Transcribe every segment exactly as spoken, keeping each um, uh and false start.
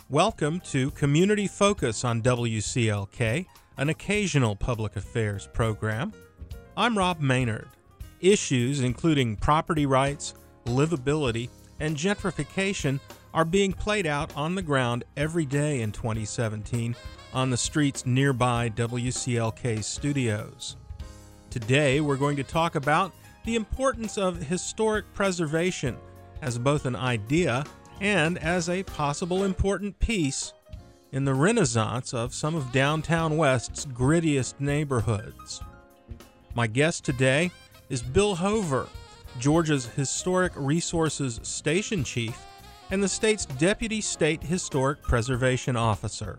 Welcome to Community Focus on W C L K, an occasional public affairs program. I'm Rob Maynard. Issues including property rights, livability, and gentrification are being played out on the ground every day in twenty seventeen on the streets nearby W C L K studios. Today, we're going to talk about the importance of historic preservation as both an idea and as a possible important piece in the renaissance of some of downtown West's grittiest neighborhoods. My guest today is Bill Hover, Georgia's Historic Resources Station Chief and the state's Deputy State Historic Preservation Officer.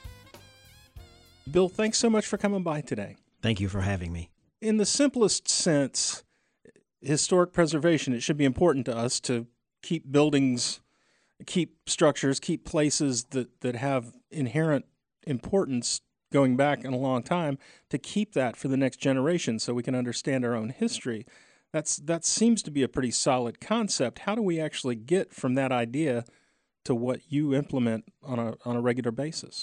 Bill, thanks so much for coming by today. Thank you for having me. In the simplest sense, historic preservation, it should be important to us to keep buildings, keep structures, keep places that, that have inherent importance going back in a long time, to keep that for the next generation so we can understand our own history. That's that seems to be a pretty solid concept. How do we actually get from that idea to what you implement on a on a regular basis?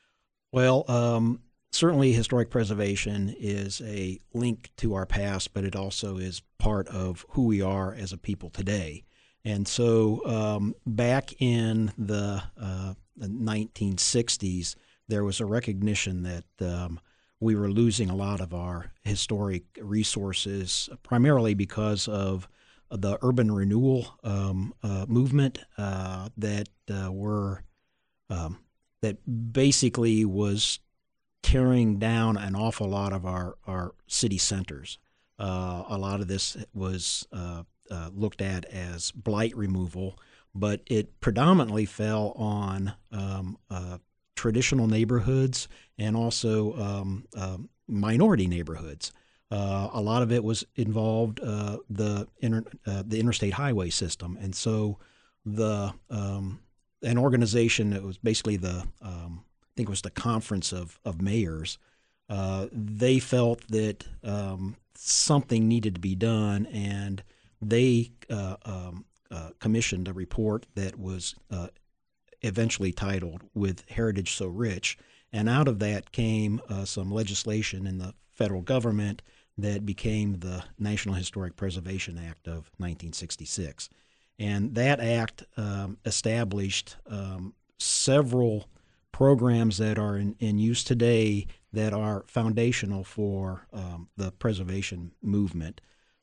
Well, um, certainly historic preservation is a link to our past, but it also is part of who we are as a people today. And so um, back in the, uh, the nineteen sixties, there was a recognition that um, we were losing a lot of our historic resources, primarily because of the urban renewal um, uh, movement uh, that uh, were um, that basically was tearing down an awful lot of our, our city centers. Uh, a lot of this was uh, uh, looked at as blight removal, but it predominantly fell on um, uh, traditional neighborhoods and also um, uh, minority neighborhoods. Uh, a lot of it was involved uh, the inter, uh, the interstate highway system, and so the um, an organization that was basically the um, I think it was the Conference of of Mayors. Uh, they felt that um, something needed to be done, and they uh, um, uh, commissioned a report that was uh, eventually titled "With Heritage So Rich," and out of that came uh, some legislation in the federal government that became the National Historic Preservation Act of nineteen sixty-six. And that act um, established um, several programs that are in, in use today that are foundational for um, the preservation movement.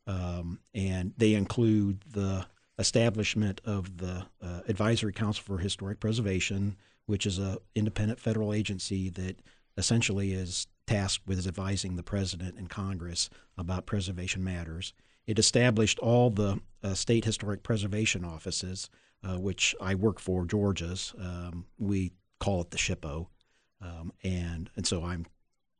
Um, and they include the establishment of the uh, Advisory Council for Historic Preservation, which is an independent federal agency that essentially is tasked with advising the President and Congress about preservation matters. It established all the uh, state historic preservation offices, uh, which I work for, Georgia's. Um, we call it the SHPO, um, and and so I'm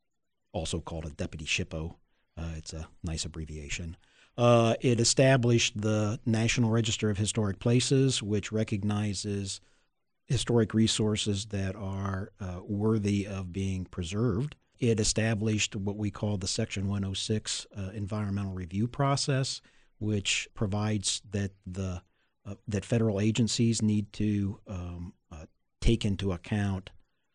also called a deputy SHPO. Uh, it's a nice abbreviation. Uh, it established the National Register of Historic Places, which recognizes historic resources that are uh, worthy of being preserved. It established what we call the Section one oh six uh, environmental review process, which provides that the uh, that federal agencies need to um, uh, take into account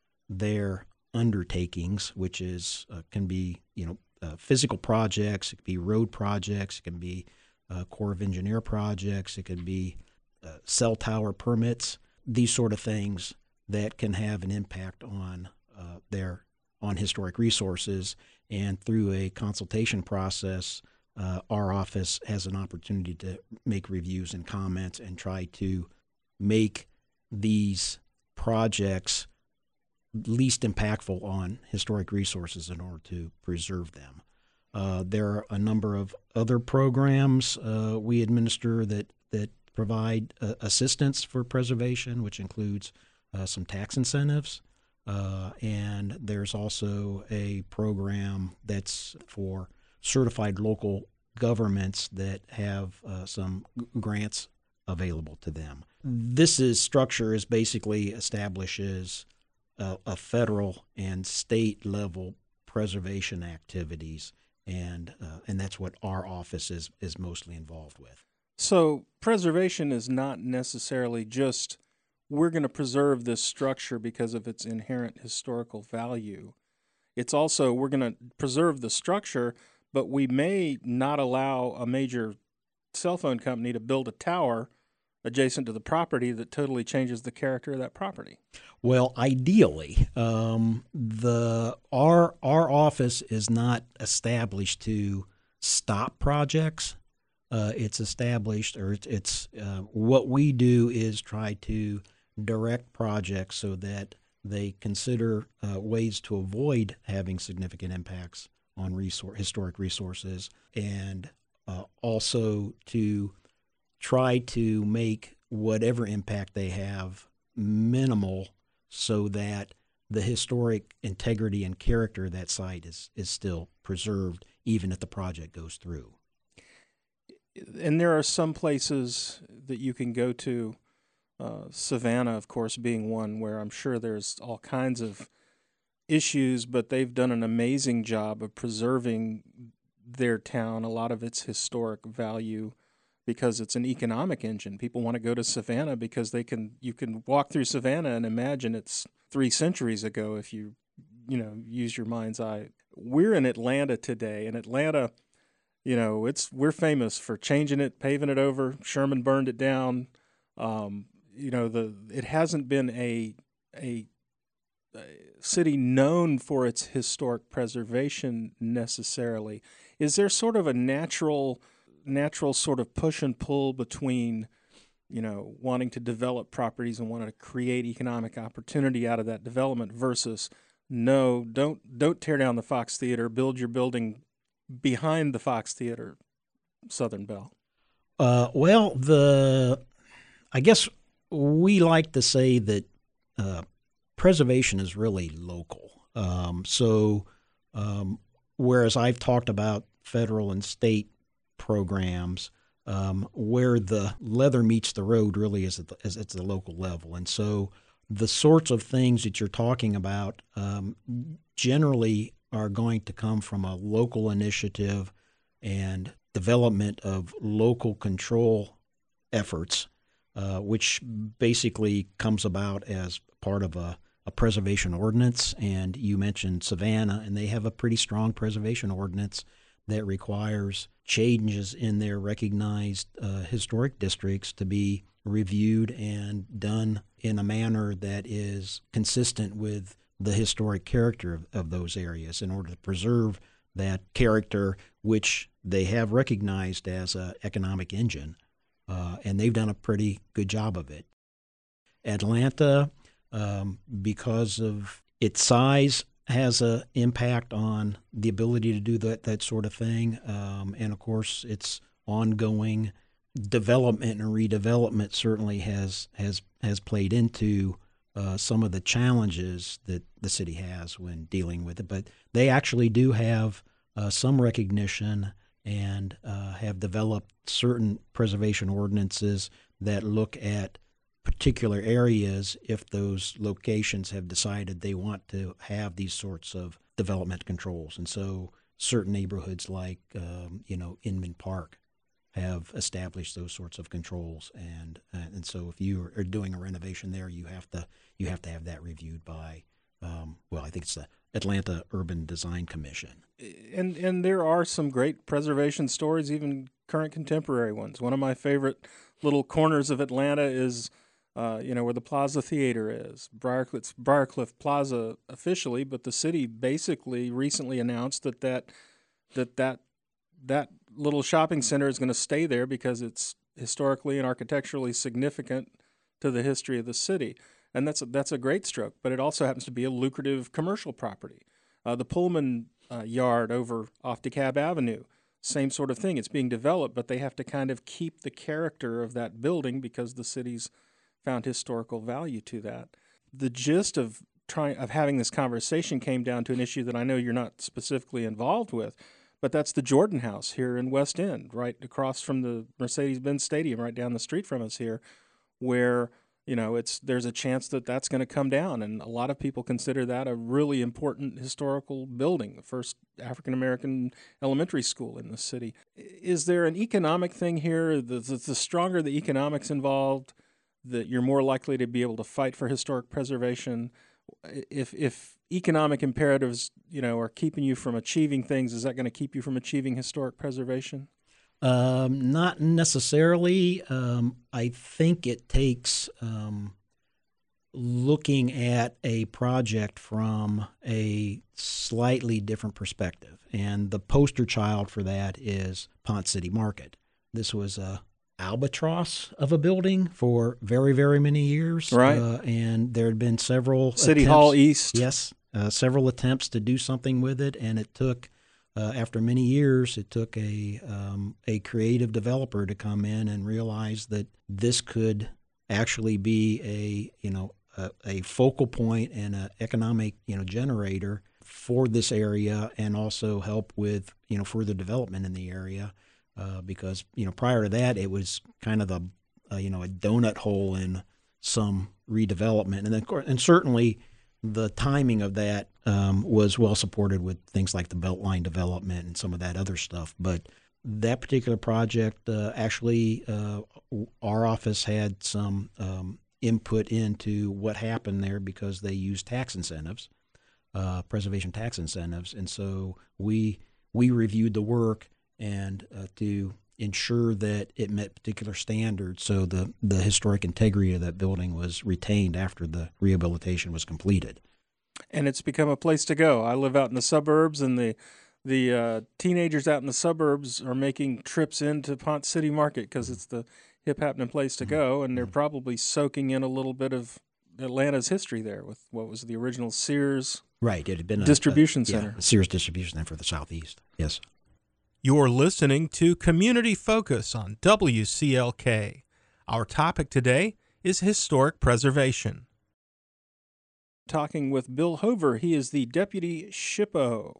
their undertakings, which is uh, can be you know uh, physical projects, it can be road projects, it can be uh, Corps of Engineer projects, it can be uh, cell tower permits, these sort of things that can have an impact on uh, their on historic resources. And through a consultation process, uh, our office has an opportunity to make reviews and comments and try to make these projects least impactful on historic resources in order to preserve them. Uh, there are a number of other programs uh, we administer that, that provide uh, assistance for preservation, which includes uh, some tax incentives. Uh, and there's also a program that's for certified local governments that have uh, some g- grants available to them. This is structure is basically establishes a, a federal and state level preservation activities, and uh, and that's what our office is is mostly involved with. So preservation is not necessarily just we're going to preserve this structure because of its inherent historical value. It's also, we're going to preserve the structure, but we may not allow a major cell phone company to build a tower adjacent to the property that totally changes the character of that property. Well, ideally, um, the our our office is not established to stop projects. Uh, it's established, or it's, it's uh, what we do is try to direct projects so that they consider uh, ways to avoid having significant impacts on resource, historic resources, and uh, also to try to make whatever impact they have minimal so that the historic integrity and character of that site is, is still preserved even if the project goes through. And there are some places that you can go to, uh, Savannah, of course, being one, where I'm sure there's all kinds of issues, but they've done an amazing job of preserving their town, a lot of its historic value, because it's an economic engine. People want to go to Savannah because they can. You can walk through Savannah and imagine it's three centuries ago if you, you know, use your mind's eye. We're in Atlanta today, and Atlanta, you know, it's we're famous for changing it, paving it over. Sherman burned it down. Um, you know, the it hasn't been a a city known for its historic preservation necessarily. Is there sort of a natural natural sort of push and pull between, you know, wanting to develop properties and wanting to create economic opportunity out of that development versus no, don't don't tear down the Fox Theater, build your building behind the Fox Theater, Southern Belle? Uh, well, the I guess we like to say that uh, preservation is really local. Um, so, um, whereas I've talked about federal and state programs, um, where the leather meets the road really is at the, is at the local level. And so the sorts of things that you're talking about um, generally are going to come from a local initiative and development of local control efforts, uh, which basically comes about as part of a, a preservation ordinance. And you mentioned Savannah, and they have a pretty strong preservation ordinance that requires changes in their recognized uh, historic districts to be reviewed and done in a manner that is consistent with the historic character of, of those areas in order to preserve that character, which they have recognized as an economic engine. Uh, and they've done a pretty good job of it. Atlanta, um, because of its size, has an impact on the ability to do that that sort of thing. Um, and, of course, its ongoing development and redevelopment certainly has has has played into uh, some of the challenges that the city has when dealing with it. But they actually do have uh, some recognition and uh, have developed certain preservation ordinances that look at particular areas if those locations have decided they want to have these sorts of development controls. And so certain neighborhoods like, um, you know, Inman Park have established those sorts of controls. And and so if you are doing a renovation there, you have to you have to have that reviewed by, um, well, I think it's the Atlanta Urban Design Commission. And and there are some great preservation stories, even current contemporary ones. One of my favorite little corners of Atlanta is, uh, you know, where the Plaza Theater is. Briarcliff, it's Briarcliff Plaza officially, but the city basically recently announced that that that that, that little shopping center is going to stay there because it's historically and architecturally significant to the history of the city. And that's a, that's a great stroke, but it also happens to be a lucrative commercial property. Uh, the Pullman uh, yard over off DeKalb Avenue, same sort of thing. It's being developed, but they have to kind of keep the character of that building because the city's found historical value to that. The gist of trying of having this conversation came down to an issue that I know you're not specifically involved with, but that's the Jordan House here in West End, right across from the Mercedes-Benz Stadium, right down the street from us here, where you know it's there's a chance that that's going to come down, and a lot of people consider that a really important historical building, the first African-American elementary school in the city. Is there an economic thing here? The, the, the stronger the economics involved, that you're more likely to be able to fight for historic preservation? If if economic imperatives, you know, are keeping you from achieving things, is that going to keep you from achieving historic preservation? Um, not necessarily. Um, I think it takes um, looking at a project from a slightly different perspective. And the poster child for that is Ponce City Market. This was a albatross of a building for very, very many years. Right. Uh, and there had been several City attempts, Hall East. Yes, uh, several attempts to do something with it, and it took, uh, after many years, it took a um, a creative developer to come in and realize that this could actually be a you know a, a focal point and an economic you know generator for this area, and also help with you know further development in the area. Uh, because you know prior to that, it was kind of a, a you know a donut hole in some redevelopment, and then and certainly the timing of that um, was well supported with things like the Beltline development and some of that other stuff. But that particular project, uh, actually, uh, our office had some um, input into what happened there because they used tax incentives, uh, preservation tax incentives, and so we we reviewed the work and uh, to ensure that it met particular standards, so the, the historic integrity of that building was retained after the rehabilitation was completed. And it's become a place to go. I live out in the suburbs, and the the uh, teenagers out in the suburbs are making trips into Ponce City Market because it's the hip happening place to go, and they're probably soaking in a little bit of Atlanta's history there with what was the original Sears right. It had been a distribution a, center. Yeah, a Sears distribution center for the Southeast. Yes. You're listening to Community Focus on W C L K. Our topic today is historic preservation. Talking with Bill Hover. He is the Deputy S H I P O.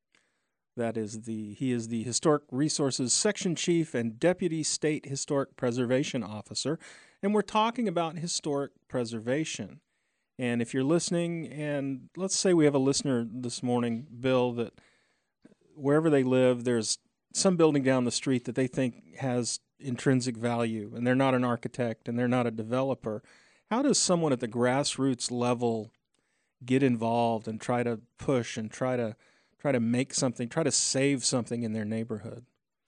That is the he is the Historic Resources Section Chief and Deputy State Historic Preservation Officer, and we're talking about historic preservation. And if you're listening, and let's say we have a listener this morning, Bill, that wherever they live, there's some building down the street that they think has intrinsic value, and they're not an architect and they're not a developer. How does someone at the grassroots level get involved and try to push and try to try to make something, try to save something in their neighborhood?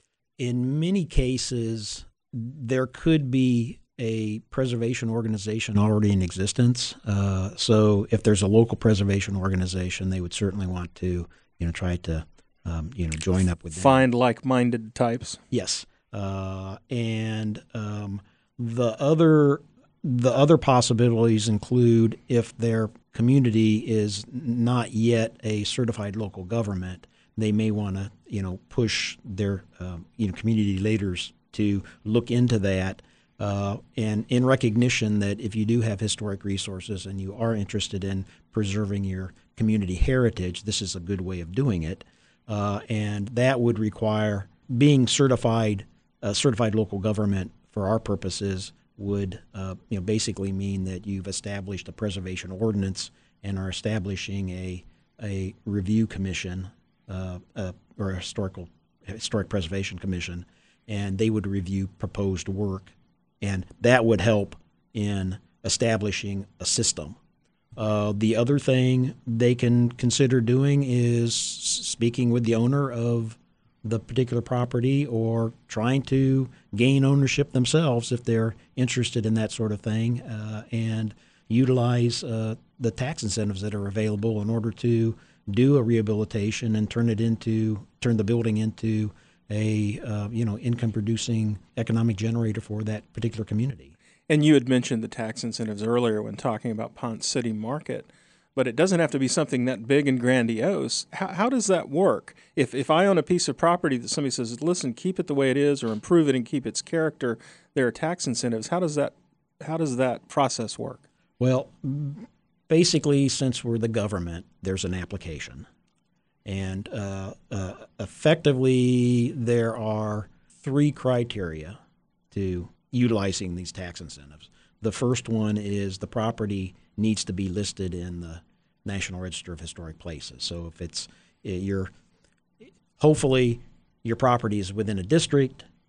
In many cases, there could be a preservation organization already in existence. Uh, so if there's a local preservation organization, they would certainly want to, you know, try to Um, you know, join up with them. Find like-minded types. Yes, uh, and um, the other the other possibilities include if their community is not yet a certified local government, they may want to you know push their um, you know community leaders to look into that. Uh, and in recognition that if you do have historic resources and you are interested in preserving your community heritage, this is a good way of doing it. Uh, and that would require being certified, a certified local government for our purposes would uh, you know, basically mean that you've established a preservation ordinance and are establishing a a review commission uh, uh, or a historical historic preservation commission, and they would review proposed work, and that would help in establishing a system. Uh, the other thing they can consider doing is speaking with the owner of the particular property or trying to gain ownership themselves if they're interested in that sort of thing, uh, and utilize uh, the tax incentives that are available in order to do a rehabilitation and turn it into turn the building into a uh, you know income producing economic generator for that particular community. And you had mentioned the tax incentives earlier when talking about Ponce City Market, but it doesn't have to be something that big and grandiose. How, how does that work? If if I own a piece of property that somebody says, listen, keep it the way it is or improve it and keep its character, there are tax incentives. How does that how does that process work? Well, basically, since we're the government, there's an application. And uh, uh, effectively, there are three criteria to utilizing these tax incentives. The first one is the property needs to be listed in the National Register of Historic Places. So if it's you're hopefully your property is within a district,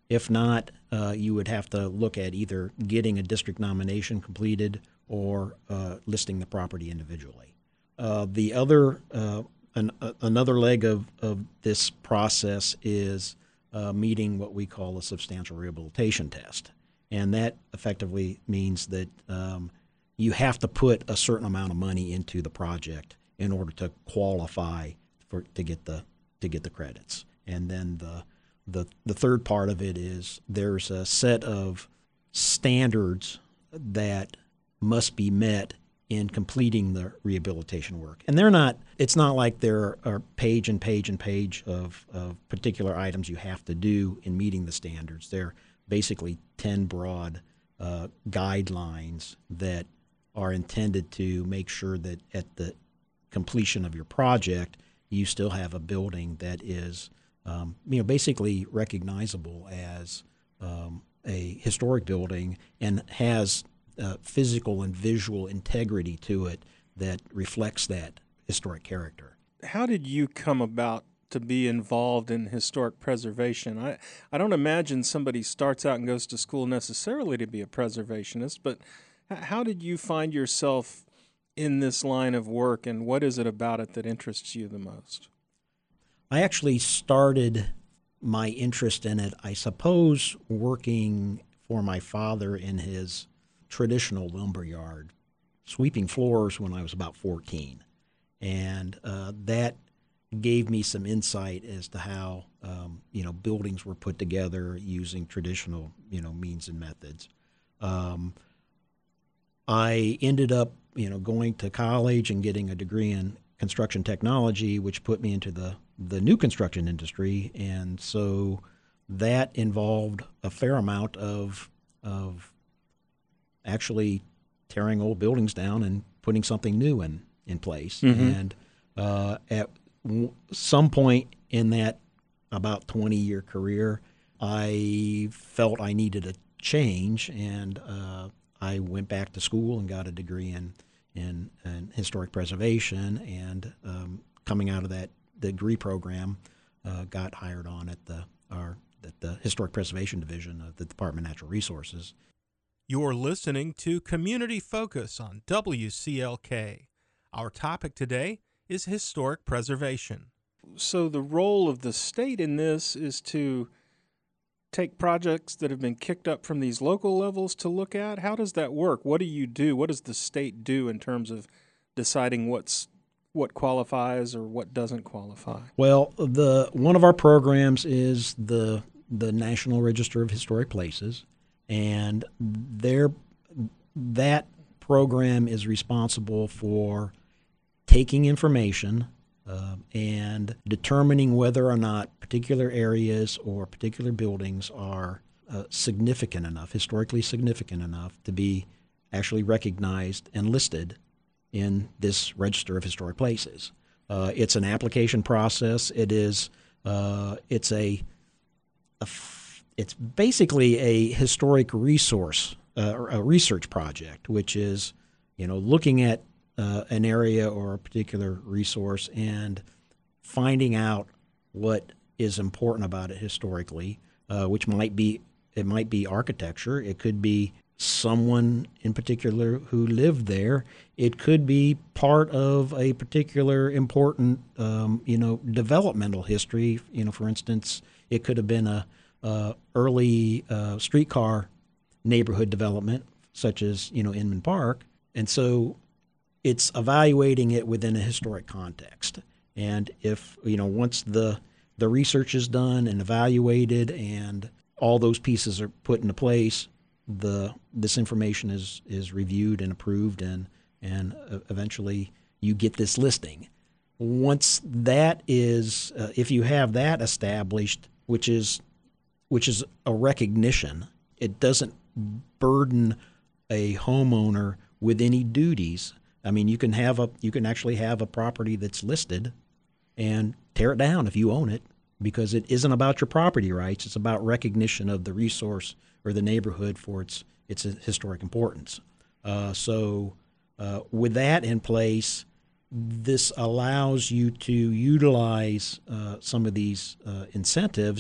If not, uh, you would have to look at either getting a district nomination completed or uh, listing the property individually. Uh, the other, uh, an, uh, another leg of, of this process is uh, meeting what we call a substantial rehabilitation test. And that effectively means that um, you have to put a certain amount of money into the project in order to qualify for to get the to get the credits. And then the the the third part of it is there's a set of standards that must be met in completing the rehabilitation work. And they're not, it's not like there are page and page and page of, of particular items you have to do in meeting the standards. They're basically ten broad uh, guidelines that are intended to make sure that at the completion of your project, you still have a building that is, um, you know, basically recognizable as um, a historic building and has uh, physical and visual integrity to it that reflects that historic character. How did you come about to be involved in historic preservation? I, I don't imagine somebody starts out and goes to school necessarily to be a preservationist, but how did you find yourself in this line of work, and what is it about it that interests you the most? I actually started my interest in it, I suppose, working for my father in his traditional lumber yard, sweeping floors when I was about fourteen. And uh, that gave me some insight as to how um, you know buildings were put together using traditional you know means and methods. Um, I ended up you know going to college and getting a degree in construction technology, which put me into the the new construction industry, and so that involved a fair amount of of actually tearing old buildings down and putting something new in in place. Mm-hmm. And uh, at w- some point in that about twenty year career, I felt I needed a change, and uh, I went back to school and got a degree in in, in historic preservation. And um, coming out of that degree program, uh, got hired on at the our at the Historic Preservation Division of the Department of Natural Resources. You're listening to Community Focus on W C L K. Our topic today is historic preservation. So the role of the state in this is to take projects that have been kicked up from these local levels to look at? How does that work? What do you do? What does the state do in terms of deciding what's what qualifies or what doesn't qualify? Well, the one of our programs is the the National Register of Historic Places, and their that program is responsible for taking information uh, and determining whether or not particular areas or particular buildings are uh, significant enough, historically significant enough, to be actually recognized and listed in this Register of Historic Places. Uh, it's an application process. It is uh, it's a, a f- it's basically a historic resource uh, or a research project, which is you know looking at uh, an area or a particular resource and finding out what is important about it historically, uh, which might be it might be architecture, it could be someone in particular who lived there. It could be part of a particular important, um, you know, developmental history. You know, for instance, it could have been a, a early uh, streetcar neighborhood development, such as you know Inman Park, and so it's evaluating it within a historic context. And if you know once the the research is done and evaluated, and all those pieces are put into place, the this information is is reviewed and approved, and and uh, eventually you get this listing. Once that is, uh, if you have that established, which is which is a recognition, it doesn't burden a homeowner with any duties. I mean, you can have a you can actually have a property that's listed and tear it down if you own it, because it isn't about your property rights. It's about recognition of the resource or the neighborhood for its its historic importance. Uh, so uh, with that in place, this allows you to utilize uh, some of these uh, incentives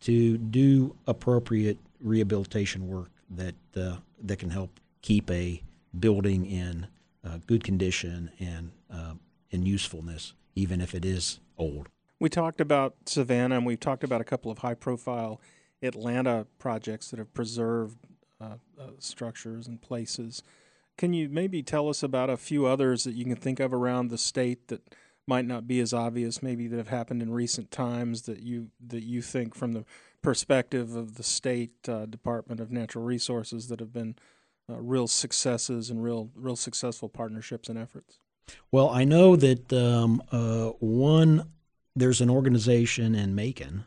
to do appropriate rehabilitation work that uh, that can help keep a building in uh, good condition and uh, in usefulness, even if it is old. We talked about Savannah, and we've talked about a couple of high-profile Atlanta projects that have preserved uh, uh, structures and places. Can you maybe tell us about a few others that you can think of around the state that might not be as obvious, maybe that have happened in recent times that you that you think from the perspective of the state uh, Department of Natural Resources that have been uh, real successes and real real successful partnerships and efforts? Well, I know that um, uh, one, there's an organization in Macon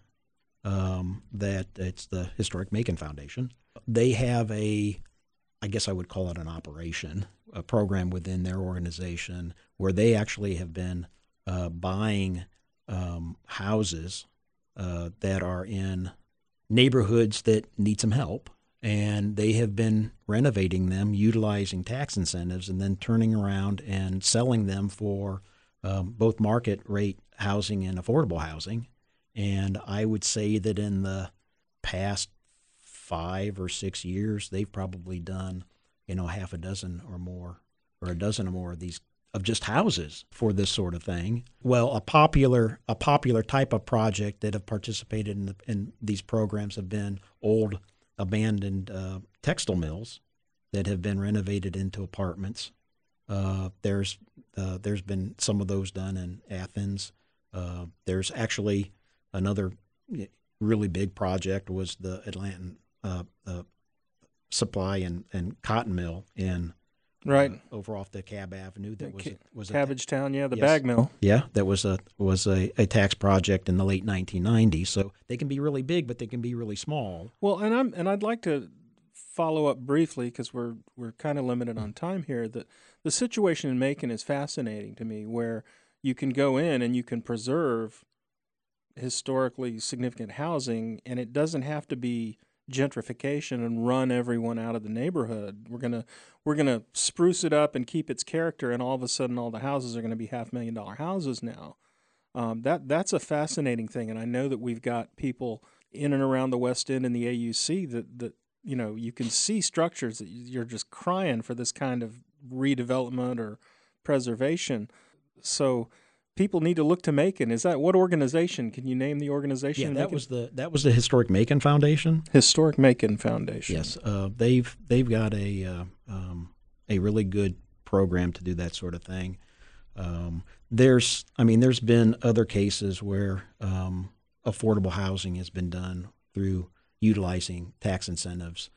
um, that it's the Historic Macon Foundation. They have a, I guess I would call it an operation, a program within their organization where they actually have been uh, buying um, houses uh, that are in neighborhoods that need some help, and they have been renovating them, utilizing tax incentives, and then turning around and selling them for um, both market rate housing and affordable housing. And I would say that in the past five or six years, they've probably done, you know, half a dozen or more, or a dozen or more of these of just houses for this sort of thing. Well, a popular a popular type of project that have participated in, the, in these programs have been old abandoned uh, textile mills that have been renovated into apartments. Uh, there's uh, there's been some of those done in Athens. Uh, there's actually another really big project was the Atlanta uh, uh, supply and, and cotton mill in right uh, over off the Cab Avenue. That was a, was Cabbage a, Town, yeah, the yes. bag mill. Yeah, that was a was a, a tax project in the late nineteen nineties. So they can be really big, but they can be really small. Well, and I'm and I'd like to follow up briefly because we're we're kind of limited on time here. That the situation in Macon is fascinating to me, where you can go in and you can preserve historically significant housing, and it doesn't have to be gentrification and run everyone out of the neighborhood. We're gonna we're gonna spruce it up and keep its character, and all of a sudden, all the houses are going to be half million dollar houses now. Um, that that's a fascinating thing, and I know that we've got people in and around the West End and the A U C that that you know you can see structures that you're just crying for this kind of redevelopment or preservation. So people need to look to Macon. Is that what organization? Can you name the organization? Yeah, that Macon? was the that was the Historic Macon Foundation. Historic Macon Foundation. Yes, uh, they've they've got a uh, um, a really good program to do that sort of thing. Um, there's, I mean, there's been other cases where um, affordable housing has been done through utilizing tax incentives.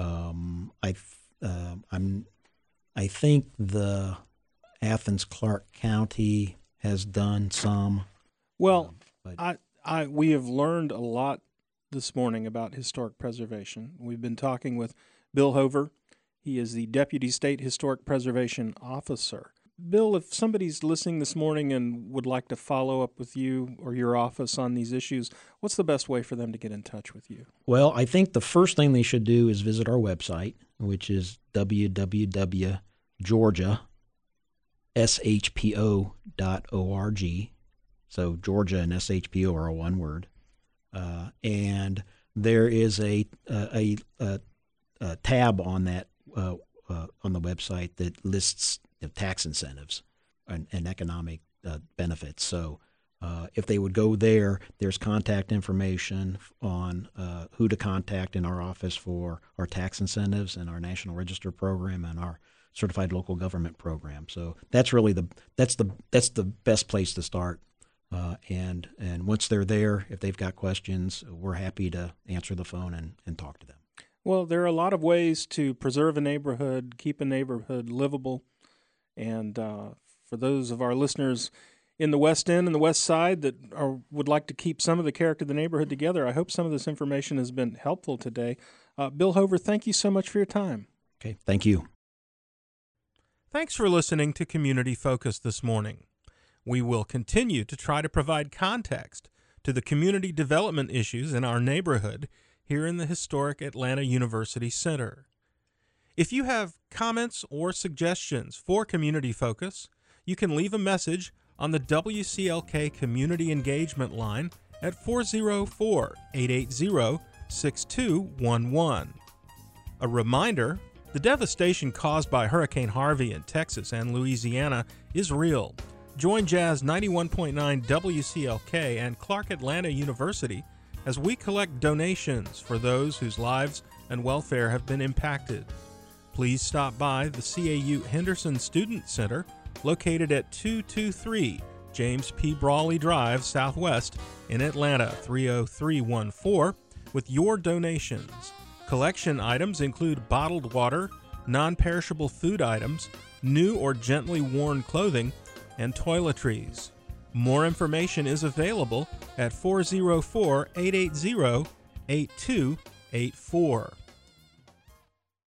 Um, I uh, I'm I think the Athens Clarke County has done some. Well, um, I, I, we have learned a lot this morning about historic preservation. We've been talking with Bill Hover. He is the Deputy State Historic Preservation Officer. Bill, if somebody's listening this morning and would like to follow up with you or your office on these issues, what's the best way for them to get in touch with you? Well, I think the first thing they should do is visit our website, which is w w w dot georgia s h p o dot org. So Georgia and S H P O are one word. Uh, and there is a a, a, a tab on that uh, uh, on the website that lists you know, tax incentives and, and economic uh, benefits. So uh, if they would go there, there's contact information on uh, who to contact in our office for our tax incentives and our National Register program and our Certified Local Government program. So that's really the that's the that's the best place to start. Uh, and and once they're there, if they've got questions, we're happy to answer the phone and, and talk to them. Well, there are a lot of ways to preserve a neighborhood, keep a neighborhood livable. And uh, for those of our listeners in the West End and the West Side that are, would like to keep some of the character of the neighborhood together, I hope some of this information has been helpful today. Uh, Bill Hover, thank you so much for your time. Okay, thank you. Thanks for listening to Community Focus this morning. We will continue to try to provide context to the community development issues in our neighborhood here in the historic Atlanta University Center. If you have comments or suggestions for Community Focus, you can leave a message on the W C L K Community Engagement line at four oh four, eight eight zero, six two one one. A reminder, the devastation caused by Hurricane Harvey in Texas and Louisiana is real. Join Jazz ninety-one point nine W C L K and Clark Atlanta University as we collect donations for those whose lives and welfare have been impacted. Please stop by the C A U Henderson Student Center located at two two three James P. Brawley Drive Southwest in Atlanta three oh three one four with your donations. Collection items include bottled water, non-perishable food items, new or gently worn clothing, and toiletries. More information is available at four oh four, eight eight zero, eight two eight four.